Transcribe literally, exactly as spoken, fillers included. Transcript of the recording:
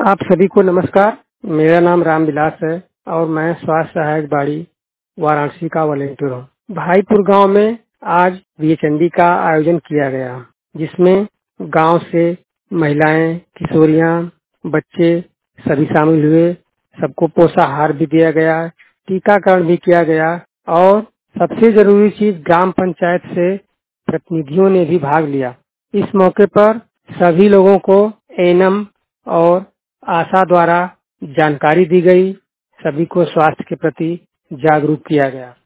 आप सभी को नमस्कार। मेरा नाम रामविलास है और मैं स्वास्थ्य सहायक बाड़ी वाराणसी का वॉलेंटियर हूँ। भाईपुर गांव में आज विजयचंडी का आयोजन किया गया, जिसमें गांव से महिलाएं, किशोरियां, बच्चे सभी शामिल हुए। सबको पोषाहार भी दिया गया, टीकाकरण भी किया गया और सबसे जरूरी चीज ग्राम पंचायत से प्रतिनिधियों ने भी भाग लिया। इस मौके पर सभी लोगों को एनएम और आशा द्वारा जानकारी दी गई। सभी को स्वास्थ्य के प्रति जागरूक किया गया।